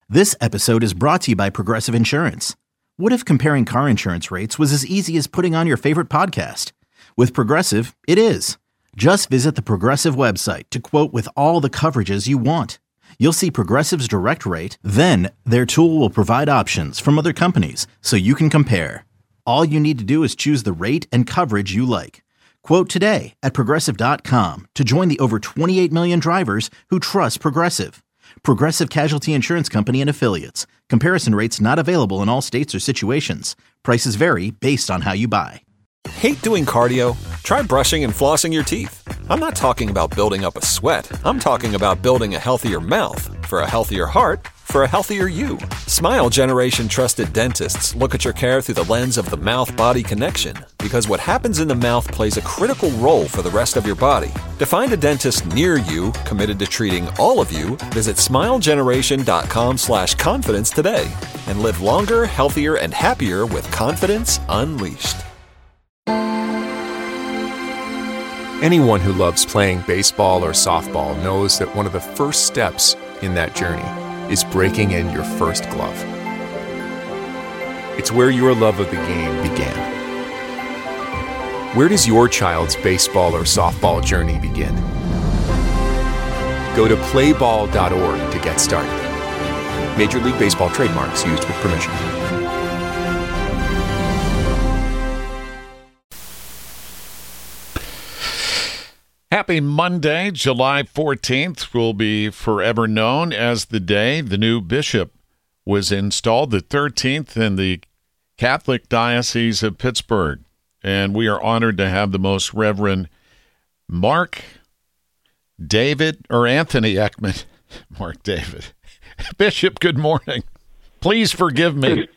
This episode is brought to you by Progressive Insurance. What if comparing car insurance rates was as easy as putting on your favorite podcast? With Progressive, it is. Just visit the Progressive website to quote with all the coverages you want. You'll see Progressive's direct rate, then their tool will provide options from other companies so you can compare. All you need to do is choose the rate and coverage you like. Quote today at Progressive.com to join the over 28 million drivers who trust Progressive. Progressive Casualty Insurance Company and Affiliates. Comparison rates not available in all states or situations. Prices vary based on how you buy. Hate doing cardio? Try brushing and flossing your teeth. I'm not talking about building up a sweat. I'm talking about building a healthier mouth. For a healthier heart, for a healthier you. Smile Generation trusted dentists look at your care through the lens of the mouth-body connection, because what happens in the mouth plays a critical role for the rest of your body. To find a dentist near you committed to treating all of you, visit smilegeneration.com/confidence today and live longer, healthier, and happier with confidence unleashed. Anyone who loves playing baseball or softball knows that one of the first steps in that journey is breaking in your first glove. It's where your love of the game began. Where does your child's baseball or softball journey begin? Go to playball.org to get started. Major League Baseball trademarks used with permission. Happy Monday, July 14th will be forever known as the day the new bishop was installed, the 13th in the Catholic Diocese of Pittsburgh. And we are honored to have the Most Reverend Mark David, or Anthony Eckman. Mark David. Bishop, good morning. Please forgive me.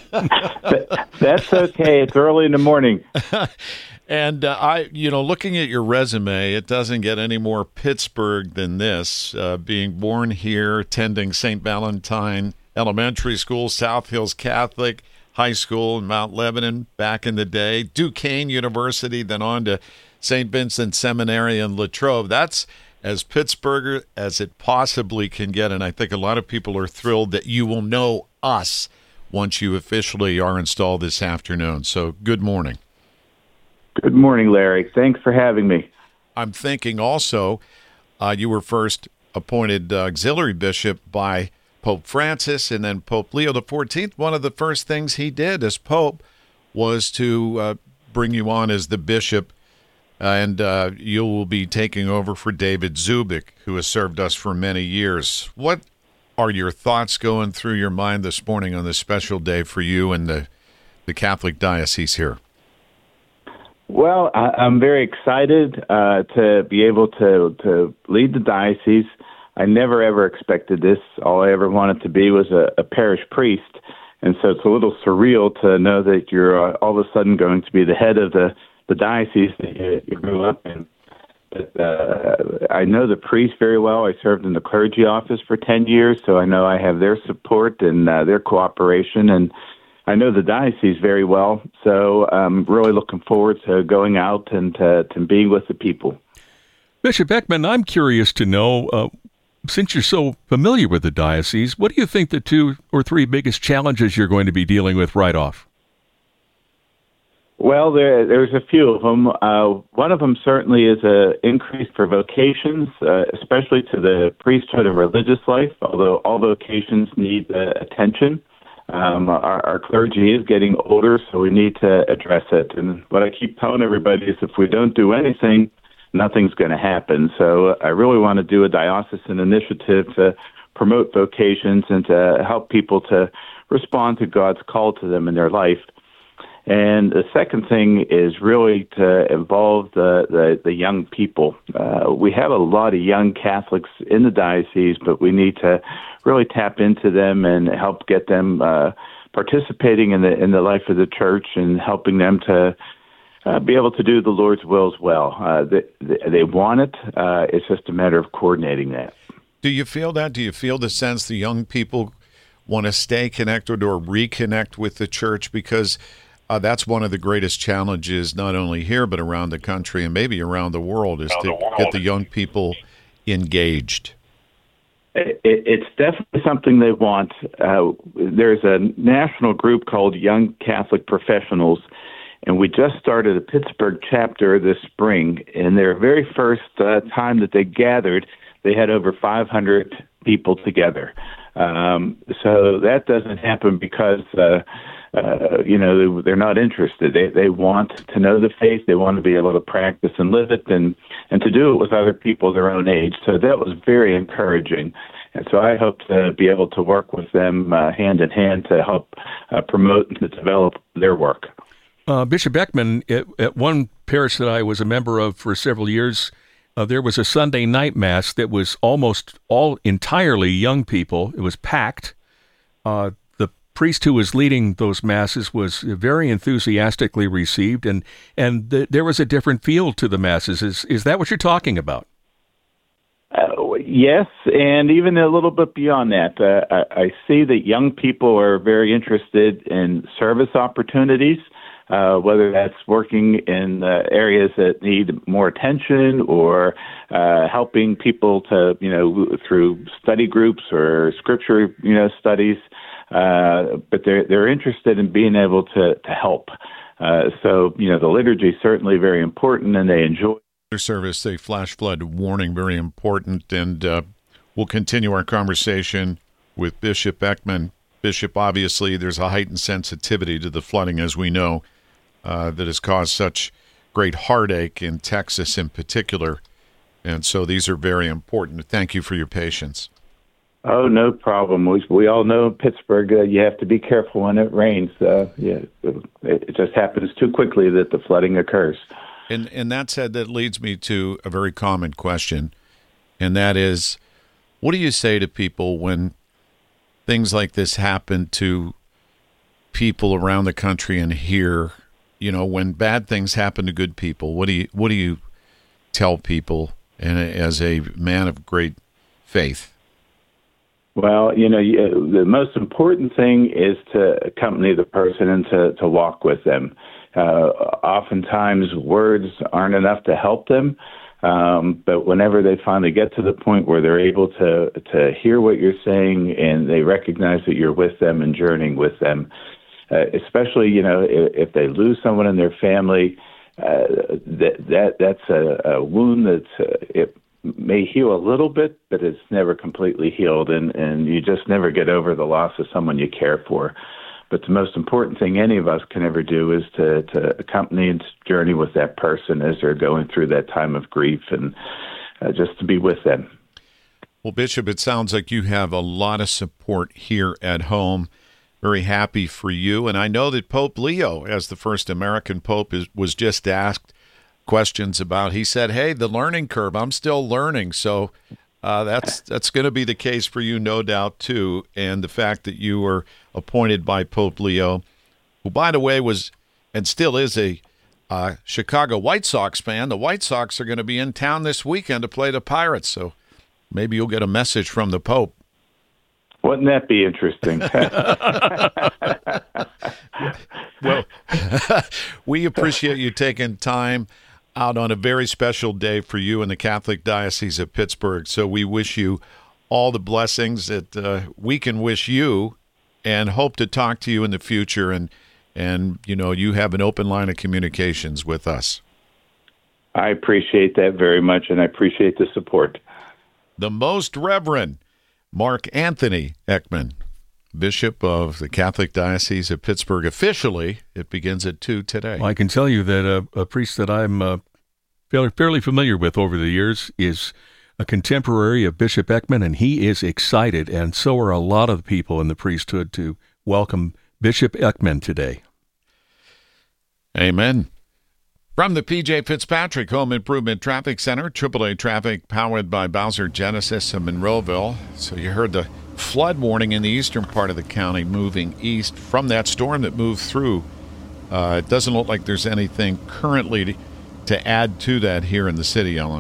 That's okay. It's early in the morning. And looking at your resume, it doesn't get any more Pittsburgh than this. Being born here, attending St. Valentine Elementary School, South Hills Catholic High School in Mount Lebanon back in the day, Duquesne University, then on to St. Vincent Seminary in Latrobe. That's as Pittsburgher as it possibly can get, and I think a lot of people are thrilled that you will know us once you officially are installed this afternoon. So good morning. Good morning, Larry. Thanks for having me. I'm thinking also you were first appointed auxiliary bishop by Pope Francis and then Pope Leo XIV. One of the first things he did as Pope was to bring you on as the bishop, and you will be taking over for David Zubik, who has served us for many years. What are your thoughts going through your mind this morning on this special day for you and the Catholic Diocese here? Well, I'm very excited to be able to lead the diocese. I never, ever expected this. All I ever wanted to be was a parish priest. And so it's a little surreal to know that you're all of a sudden going to be the head of the diocese that you grew up in. But I know the priests very well. I served in the clergy office for 10 years, so I know I have their support and their cooperation. And I know the diocese very well, so I'm really looking forward to going out and to being with the people. Bishop Eckman, I'm curious to know, since you're so familiar with the diocese, what do you think the 2 or 3 biggest challenges you're going to be dealing with right off? Well, there's a few of them. One of them certainly is an increase for vocations, especially to the priesthood and religious life, although all vocations need attention. Our clergy is getting older, so we need to address it. And what I keep telling everybody is if we don't do anything, nothing's going to happen. So I really want to do a diocesan initiative to promote vocations and to help people to respond to God's call to them in their life. And the second thing is really to involve the young people. We have a lot of young Catholics in the diocese, but we need to really tap into them and help get them participating in the life of the church and helping them to be able to do the Lord's will as well. They want it. It's just a matter of coordinating that. Do you feel that? Do you feel the sense the young people want to stay connected or reconnect with the church? Because that's one of the greatest challenges, not only here, but around the country and maybe around the world, is to get the young people engaged. It's definitely something they want. There's a national group called Young Catholic Professionals, and we just started a Pittsburgh chapter this spring. And their very first time that they gathered, they had over 500 people together. So that doesn't happen because they're not interested. They want to know the faith. They want to be able to practice and live it, and to do it with other people their own age. So that was very encouraging. And so I hope to be able to work with them hand in hand to help promote and to develop their work. Bishop Eckman, at one parish that I was a member of for several years, there was a Sunday night mass that was almost all entirely young people. It was packed. The priest who was leading those masses was very enthusiastically received, and there was a different feel to the masses. Is that what you're talking about? Yes, and even a little bit beyond that. I see that young people are very interested in service opportunities, whether that's working in areas that need more attention or helping people to, through study groups or scripture, studies. But they're interested in being able to help. So, the liturgy is certainly very important, and they enjoy service. A flash flood warning, very important, and we'll continue our conversation with Bishop Eckman. Bishop, obviously, there's a heightened sensitivity to the flooding, as we know, that has caused such great heartache in Texas in particular, and so these are very important. Thank you for your patience. Oh, no problem. We all know in Pittsburgh you have to be careful when it rains. It just happens too quickly that the flooding occurs. And that said, that leads me to a very common question, and that is, what do you say to people when things like this happen to people around the country and here? When bad things happen to good people, what do you tell people, and as a man of great faith? Well, the most important thing is to accompany the person and to walk with them. Oftentimes, words aren't enough to help them, but whenever they finally get to the point where they're able to hear what you're saying and they recognize that you're with them and journeying with them, especially, if they lose someone in their family, that's a wound it may heal a little bit, but it's never completely healed, and you just never get over the loss of someone you care for. But the most important thing any of us can ever do is to accompany and journey with that person as they're going through that time of grief, and just to be with them. Well, Bishop, it sounds like you have a lot of support here at home. Very happy for you. And I know that Pope Leo, as the first American pope, was just asked questions about, he said, hey, the learning curve, I'm still learning. So that's going to be the case for you, no doubt, too. And the fact that you were appointed by Pope Leo, who, by the way, was and still is a Chicago White Sox fan. The White Sox are going to be in town this weekend to play the Pirates. So maybe you'll get a message from the Pope. Wouldn't that be interesting? Well, we appreciate you taking time out on a very special day for you in the Catholic Diocese of Pittsburgh. So we wish you all the blessings that we can wish you, and hope to talk to you in the future. And you have an open line of communications with us. I appreciate that very much, and I appreciate the support. The Most Reverend Mark Anthony Eckman, Bishop of the Catholic Diocese of Pittsburgh. Officially, it begins at 2 today. Well, I can tell you that a priest that I'm fairly familiar with over the years is a contemporary of Bishop Eckman, and he is excited, and so are a lot of the people in the priesthood, to welcome Bishop Eckman today. Amen. From the P.J. Fitzpatrick Home Improvement Traffic Center, AAA traffic powered by Bowser Genesis of Monroeville. So you heard the flood warning in the eastern part of the county moving east from that storm that moved through. It doesn't look like there's anything currently to add to that here in the city, Ellen.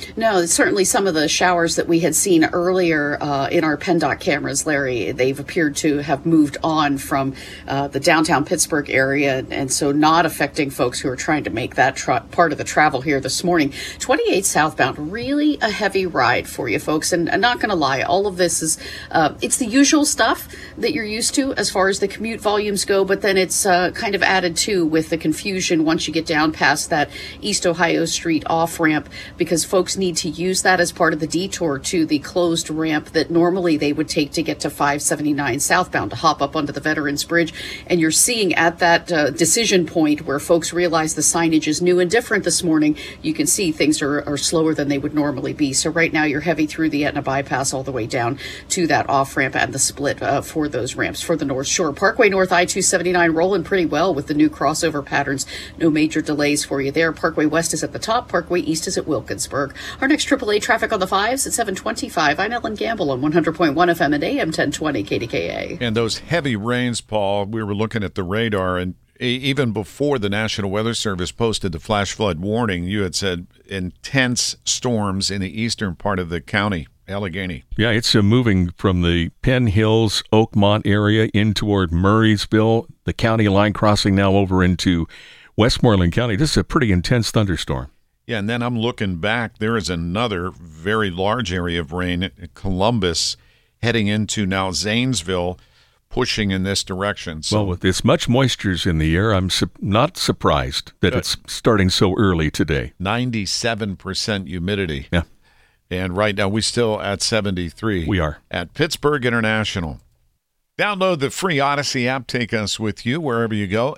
No, certainly some of the showers that we had seen earlier in our PennDOT cameras, Larry, they've appeared to have moved on from the downtown Pittsburgh area, and so not affecting folks who are trying to make that part of the travel here this morning. 28 southbound, really a heavy ride for you folks, and I'm not going to lie, all of this is, it's the usual stuff that you're used to as far as the commute volumes go, but then it's kind of added to with the confusion once you get down past that East Ohio Street off-ramp, because folks need to use that as part of the detour to the closed ramp that normally they would take to get to 579 southbound to hop up onto the Veterans Bridge. And you're seeing at that decision point where folks realize the signage is new and different this morning, you can see things are slower than they would normally be. So right now you're heavy through the Etna bypass all the way down to that off-ramp and the split for those ramps for the North Shore. Parkway North I-279 rolling pretty well with the new crossover patterns. No major delays for you there. Parkway West is at the top. Parkway East is at Wilkinsburg. Our next AAA traffic on the 5s at 7:25. I'm Ellen Gamble on 100.1 FM and AM 1020 KDKA. And those heavy rains, Paul, we were looking at the radar, and even before the National Weather Service posted the flash flood warning, you had said intense storms in the eastern part of the county, Allegheny. Yeah, it's moving from the Penn Hills, Oakmont area in toward Murraysville, the county line crossing now over into Westmoreland County. This is a pretty intense thunderstorm. Yeah, and then I'm looking back. There is another very large area of rain at Columbus heading into now Zanesville, pushing in this direction. So, well, with this much moisture's in the air, I'm not surprised that it's starting so early today. 97% humidity. Yeah. And right now, we're still at 73. We are. At Pittsburgh International. Download the free Odyssey app. Take us with you wherever you go.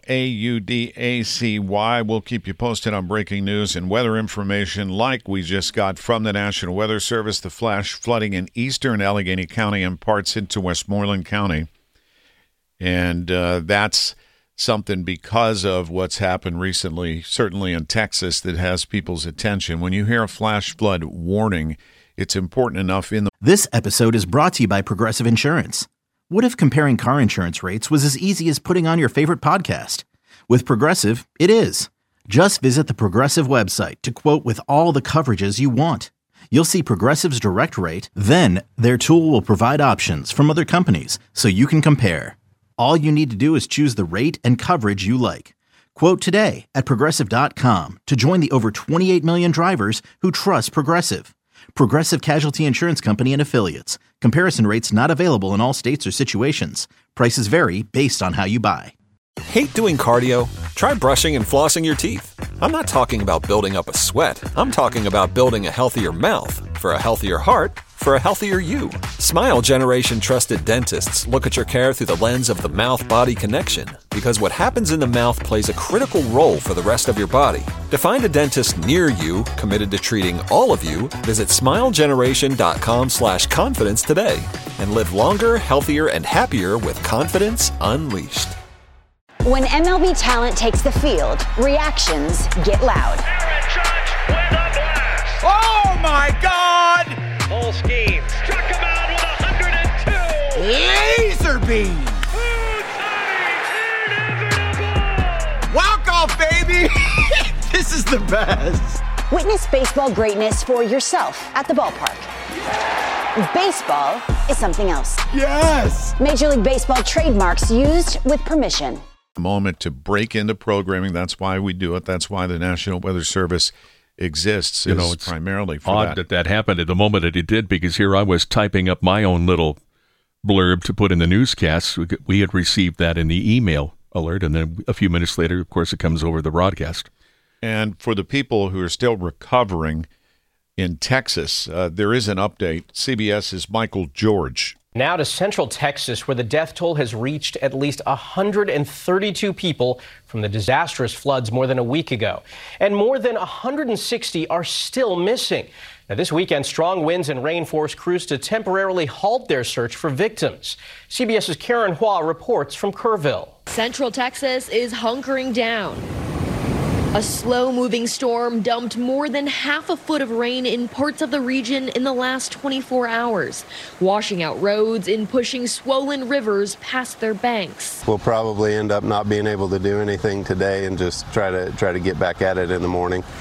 AUDACY. We'll keep you posted on breaking news and weather information like we just got from the National Weather Service. The flash flooding in eastern Allegheny County and parts into Westmoreland County. And that's something because of what's happened recently, certainly in Texas, that has people's attention. When you hear a flash flood warning, it's important enough in the... This episode is brought to you by Progressive Insurance. What if comparing car insurance rates was as easy as putting on your favorite podcast? With Progressive, it is. Just visit the Progressive website to quote with all the coverages you want. You'll see Progressive's direct rate, then their tool will provide options from other companies so you can compare. All you need to do is choose the rate and coverage you like. Quote today at Progressive.com to join the over 28 million drivers who trust Progressive. Progressive Casualty Insurance Company and Affiliates. Comparison rates not available in all states or situations. Prices vary based on how you buy. Hate doing cardio? Try brushing and flossing your teeth. I'm not talking about building up a sweat. I'm talking about building a healthier mouth. For a healthier heart, for a healthier you. Smile Generation trusted dentists look at your care through the lens of the mouth-body connection, because what happens in the mouth plays a critical role for the rest of your body. To find a dentist near you committed to treating all of you, visit smilegeneration.com/confidence today and live longer, healthier, and happier with confidence unleashed. When MLB talent takes the field, reactions get loud. Aaron Judge with a blast. Oh my God! Full scheme. Struck him out with 102. Laser beam. Inevitable. Walk off, baby. This is the best. Witness baseball greatness for yourself at the ballpark. Baseball is something else. Yes. Major League Baseball trademarks used with permission. Moment to break into programming. That's why we do it. That's why the National Weather Service exists. It's primarily for odd that happened at the moment that it did, because here I was typing up my own little blurb to put in the newscast. We had received that in the email alert, and then a few minutes later, of course, it comes over the broadcast. And for the people who are still recovering in Texas, there is an update. CBS's Michael George. Now to Central Texas, where the death toll has reached at least 132 people from the disastrous floods more than a week ago. And more than 160 are still missing. Now, this weekend, strong winds and rain forced crews to temporarily halt their search for victims. CBS's Karen Hua reports from Kerrville. Central Texas is hunkering down. A slow-moving storm dumped more than half a foot of rain in parts of the region in the last 24 hours, washing out roads and pushing swollen rivers past their banks. We'll probably end up not being able to do anything today and just try to get back at it in the morning.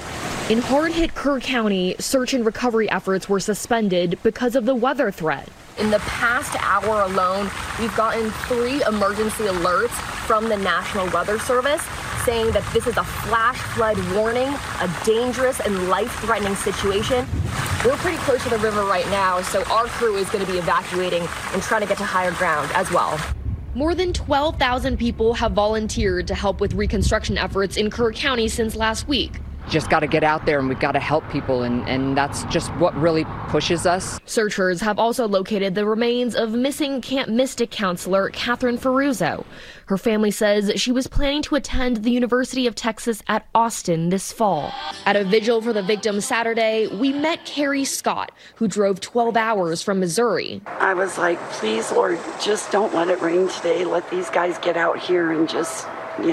In hard-hit Kerr County, search and recovery efforts were suspended because of the weather threat. In the past hour alone, we've gotten 3 emergency alerts from the National Weather Service saying that this is a flash flood warning, a dangerous and life-threatening situation. We're pretty close to the river right now, so our crew is going to be evacuating and trying to get to higher ground as well. More than 12,000 people have volunteered to help with reconstruction efforts in Kerr County since last week. Just got to get out there and we've got to help people, and that's just what really pushes us. Searchers have also located the remains of missing Camp Mystic counselor Catherine Ferruzzo. Her family says she was planning to attend the University of Texas at Austin this fall. At a vigil for the victim Saturday, we met Carrie Scott, who drove 12 hours from Missouri. I was like, please, Lord, just don't let it rain today. Let these guys get out here and just,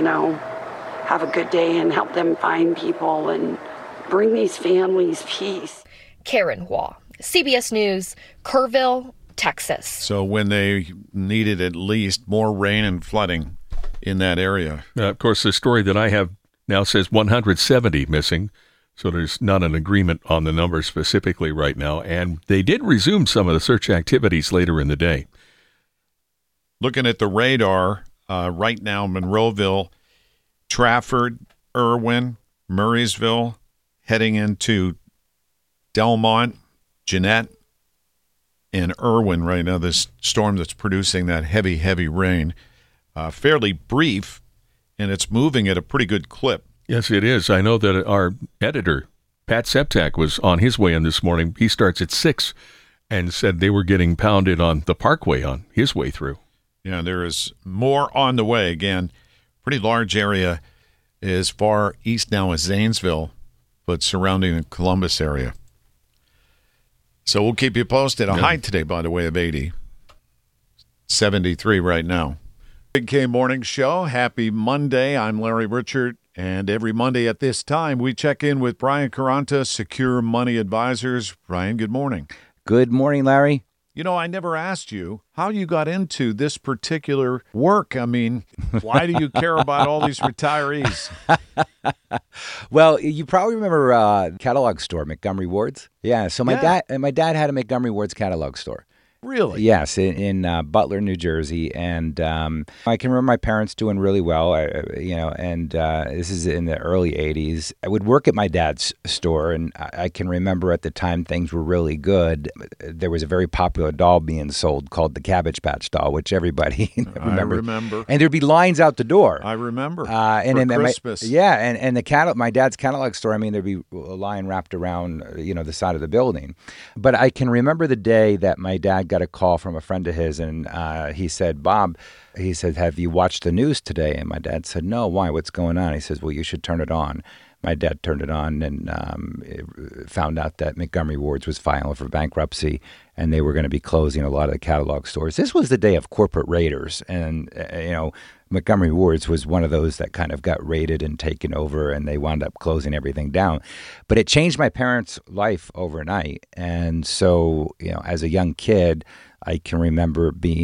have a good day and help them find people and bring these families peace. Karen Hua, CBS News, Kerrville, Texas. So when they needed at least more rain and flooding in that area. Of course, the story that I have now says 170 missing, so there's not an agreement on the number specifically right now. And they did resume some of the search activities later in the day. Looking at the radar right now, Monroeville, Trafford, Irwin, Murraysville, heading into Delmont, Jeanette, and Irwin right now, this storm that's producing that heavy, heavy rain. Fairly brief, and it's moving at a pretty good clip. Yes, it is. I know that our editor, Pat Septak, was on his way in this morning. He starts at 6 and said they were getting pounded on the Parkway on his way through. Yeah, there is more on the way. Again, pretty large area as far east now as Zanesville, but surrounding the Columbus area. So we'll keep you posted. A high today, by the way, of 80. 73 right now. Big K Morning Show. Happy Monday. I'm Larry Richert, and every Monday at this time, we check in with Brian Caranta, Secure Money Advisors. Brian, good morning. Good morning, Larry. I never asked you how you got into this particular work. I mean, why do you care about all these retirees? Well, you probably remember catalog store, Montgomery Ward's. Yeah, so my dad had a Montgomery Ward's catalog store. Really? Yes, in Butler, New Jersey, and I can remember my parents doing really well. And this is in the early '80s. I would work at my dad's store, and I can remember at the time things were really good. There was a very popular doll being sold called the Cabbage Patch doll, which everybody remembers. I remember. And there'd be lines out the door. I remember. And Christmas. And the my dad's catalog store. I mean, there'd be a line wrapped around the side of the building. But I can remember the day that my dad got a call from a friend of his, and he said, Bob, he said, have you watched the news today? And my dad said, no, why? What's going on? He says, well, you should turn it on. My dad turned it on and found out that Montgomery Ward's was filing for bankruptcy, and they were going to be closing a lot of the catalog stores. This was the day of corporate raiders, and Montgomery Ward's was one of those that kind of got raided and taken over, and they wound up closing everything down. But it changed my parents' life overnight, and so as a young kid, I can remember being,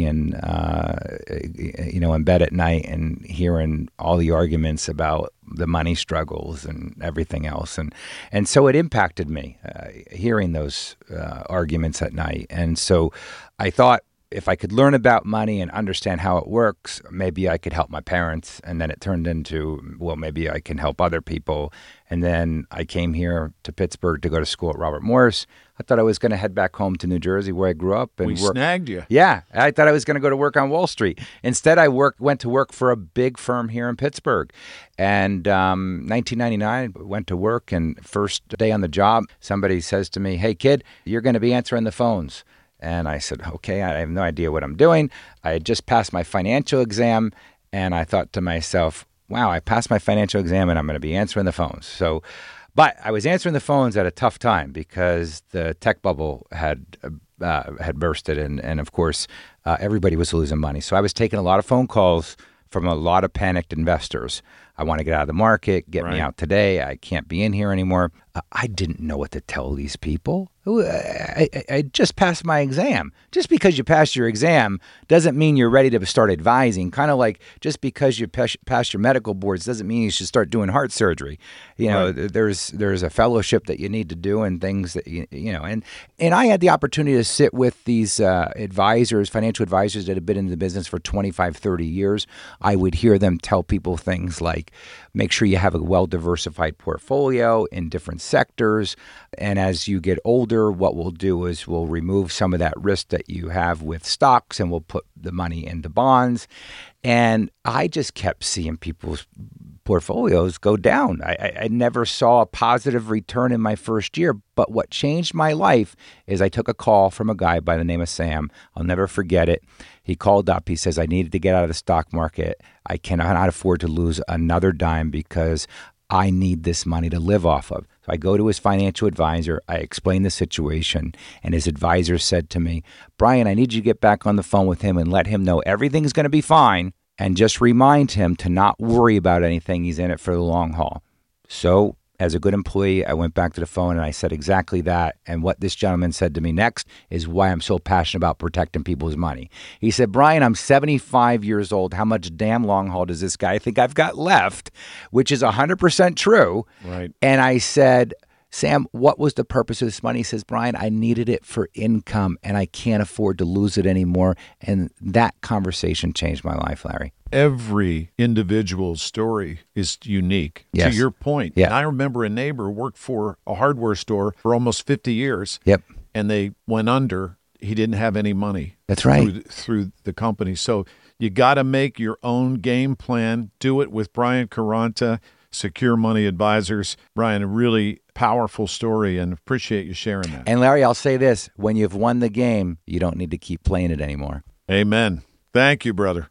in bed at night and hearing all the arguments about the money struggles and everything else. And so it impacted me, hearing those arguments at night. And so I thought if I could learn about money and understand how it works, maybe I could help my parents. And then it turned into, well, maybe I can help other people. And then I came here to Pittsburgh to go to school at Robert Morris. I thought I was going to head back home to New Jersey where I grew up. And we snagged you. Yeah. I thought I was going to go to work on Wall Street. Instead, I went to work for a big firm here in Pittsburgh. And 1999, I went to work, and first day on the job, somebody says to me, hey, kid, you're going to be answering the phones. And I said, okay, I have no idea what I'm doing. I had just passed my financial exam, and I thought to myself, wow, I passed my financial exam and I'm going to be answering the phones. But I was answering the phones at a tough time because the tech bubble had bursted, and of course, everybody was losing money. So I was taking a lot of phone calls from a lot of panicked investors. I want to get out of the market, get me out today. I can't be in here anymore. I didn't know what to tell these people. I just passed my exam. Just because you passed your exam doesn't mean you're ready to start advising. Kind of like just because you passed your medical boards doesn't mean you should start doing heart surgery. You know, there's a fellowship that you need to do and things that, you know. And I had the opportunity to sit with these advisors, financial advisors that have been in the business for 25, 30 years. I would hear them tell people things like, make sure you have a well-diversified portfolio in different sectors. And as you get older, what we'll do is we'll remove some of that risk that you have with stocks and we'll put the money into bonds. And I just kept seeing people's portfolios go down. I never saw a positive return in my first year. But what changed my life is I took a call from a guy by the name of Sam. I'll never forget it. He called up. He says, I needed to get out of the stock market. I cannot afford to lose another dime because I need this money to live off of. So I go to his financial advisor. I explain the situation. And his advisor said to me, Brian, I need you to get back on the phone with him and let him know everything's going to be fine. And just remind him to not worry about anything. He's in it for the long haul. So as a good employee, I went back to the phone and I said exactly that. And what this gentleman said to me next is why I'm so passionate about protecting people's money. He said, Brian, I'm 75 years old. How much damn long haul does this guy think I've got left? Which is 100% true. Right. And I said, Sam, what was the purpose of this money? He says, Brian, I needed it for income and I can't afford to lose it anymore. And that conversation changed my life, Larry. Every individual's story is unique. Yes. To your point. Yeah. I remember a neighbor worked for a hardware store for almost 50 years. Yep. And they went under. He didn't have any money. That's right. Through the company. So you got to make your own game plan. Do it with Brian Caranta, Secure Money Advisors. Brian, a really powerful story, and appreciate you sharing that. And Larry, I'll say this. When you've won the game, you don't need to keep playing it anymore. Amen. Thank you, brother.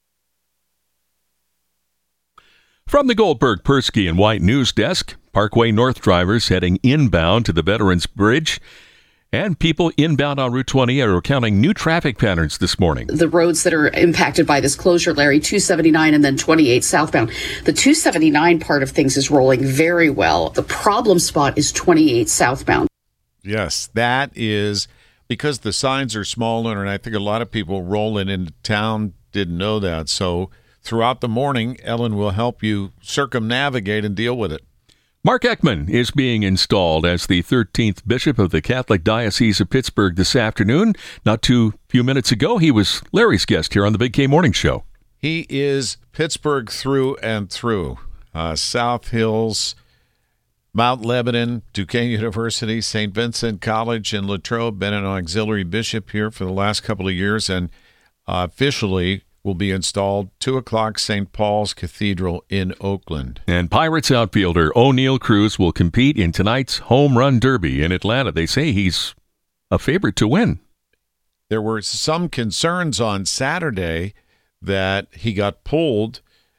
From the Goldberg, Persky, and White News Desk, Parkway North drivers heading inbound to the Veterans Bridge. And people inbound on Route 20 are recounting new traffic patterns this morning. The roads that are impacted by this closure, Larry, 279 and then 28 southbound. The 279 part of things is rolling very well. The problem spot is 28 southbound. Yes, that is because the signs are smaller, and I think a lot of people rolling into town didn't know that. So throughout the morning, Ellen will help you circumnavigate and deal with it. Mark Eckman is being installed as the 13th Bishop of the Catholic Diocese of Pittsburgh this afternoon. Not too few minutes ago, he was Larry's guest here on the Big K Morning Show. He is Pittsburgh through and through. South Hills, Mount Lebanon, Duquesne University, St. Vincent College in Latrobe, been an auxiliary bishop here for the last couple of years, and officially will be installed 2 o'clock St. Paul's Cathedral in Oakland. And Pirates outfielder O'Neill Cruz will compete in tonight's home run derby in Atlanta. They say he's a favorite to win. There were some concerns on Saturday that he got pulled,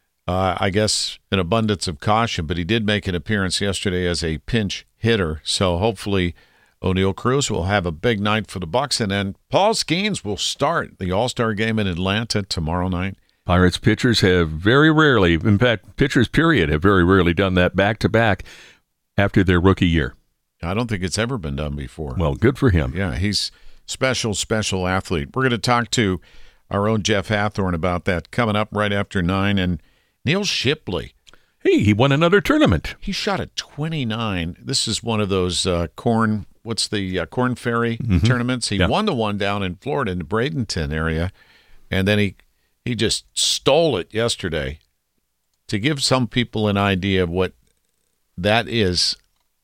I guess an abundance of caution, but he did make an appearance yesterday as a pinch hitter. So hopefully O'Neill Cruz will have a big night for the Bucs, and then Paul Skeens will start the All-Star game in Atlanta tomorrow night. Pirates pitchers have very rarely, in fact, pitchers period, have very rarely done that back-to-back after their rookie year. I don't think it's ever been done before. Well, good for him. Yeah, he's special athlete. We're going to talk to our own Jeff Hathorn about that coming up right after 9, and Neil Shipley. Hey, he won another tournament. He shot a 29. This is one of those Corn Ferry tournaments. He won the one down in Florida in the Bradenton area, and then he just stole it yesterday. To give some people an idea of what that is,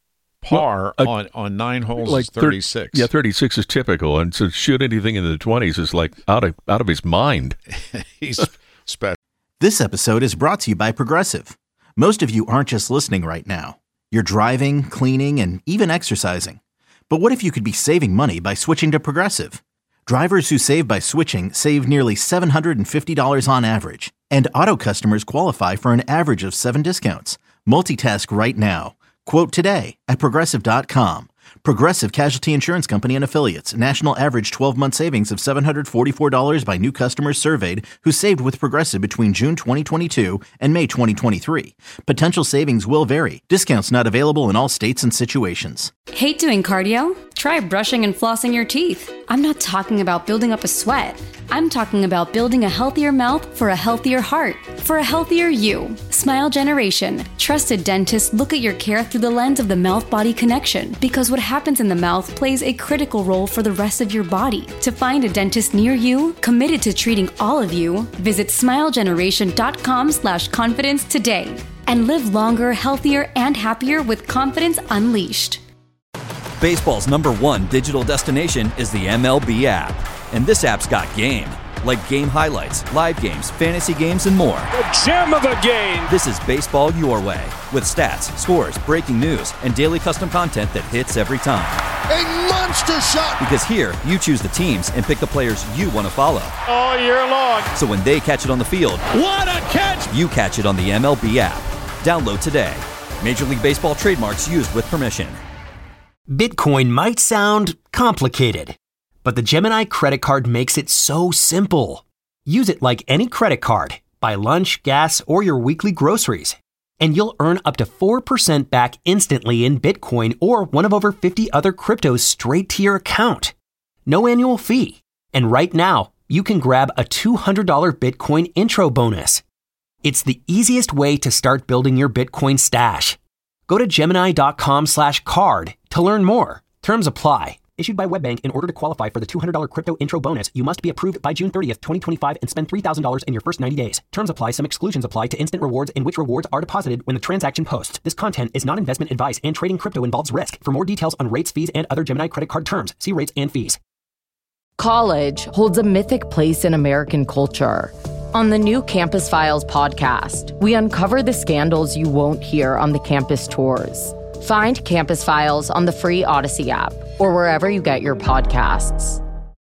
par on 9 holes like is 36. 36 is typical, and to shoot anything in the 20s is like out of his mind. He's special. This episode is brought to you by Progressive. Most of you aren't just listening right now. You're driving, cleaning, and even exercising. But what if you could be saving money by switching to Progressive? Drivers who save by switching save nearly $750 on average, and auto customers qualify for an average of 7 discounts. Multitask right now. Quote today at Progressive.com. Progressive Casualty Insurance Company and Affiliates. National average 12-month savings of $744 by new customers surveyed who saved with Progressive between June 2022 and May 2023. Potential savings will vary. Discounts not available in all states and situations. Hate doing cardio? Try brushing and flossing your teeth. I'm not talking about building up a sweat. I'm talking about building a healthier mouth for a healthier heart, for a healthier you. Smile Generation. Trusted dentists look at your care through the lens of the mouth-body connection, because what happens in the mouth plays a critical role for the rest of your body. To find a dentist near you, committed to treating all of you, visit smilegeneration.com/confidence today and live longer, healthier, and happier with confidence unleashed. Baseball's #1 digital destination is the MLB app. And this app's got game. Like game highlights, live games, fantasy games, and more. The gem of the game! This is baseball your way. With stats, scores, breaking news, and daily custom content that hits every time. A monster shot! Because here, you choose the teams and pick the players you want to follow. All year long. So when they catch it on the field, what a catch! You catch it on the MLB app. Download today. Major League Baseball trademarks used with permission. Bitcoin might sound complicated, but the Gemini credit card makes it so simple. Use it like any credit card. Buy lunch, gas, or your weekly groceries, and you'll earn up to 4% back instantly in Bitcoin or one of over 50 other cryptos straight to your account. No annual fee. And right now, you can grab a $200 Bitcoin intro bonus. It's the easiest way to start building your Bitcoin stash. Go to Gemini.com/card to learn more. Terms apply. Issued by WebBank. In order to qualify for the $200 crypto intro bonus, you must be approved by June 30th, 2025 and spend $3,000 in your first 90 days. Terms apply. Some exclusions apply to instant rewards in which rewards are deposited when the transaction posts. This content is not investment advice, and trading crypto involves risk. For more details on rates, fees, and other Gemini credit card terms, see rates and fees. College holds a mythic place in American culture. On the new Campus Files podcast, we uncover the scandals you won't hear on the campus tours. Find Campus Files on the free Odyssey app or wherever you get your podcasts.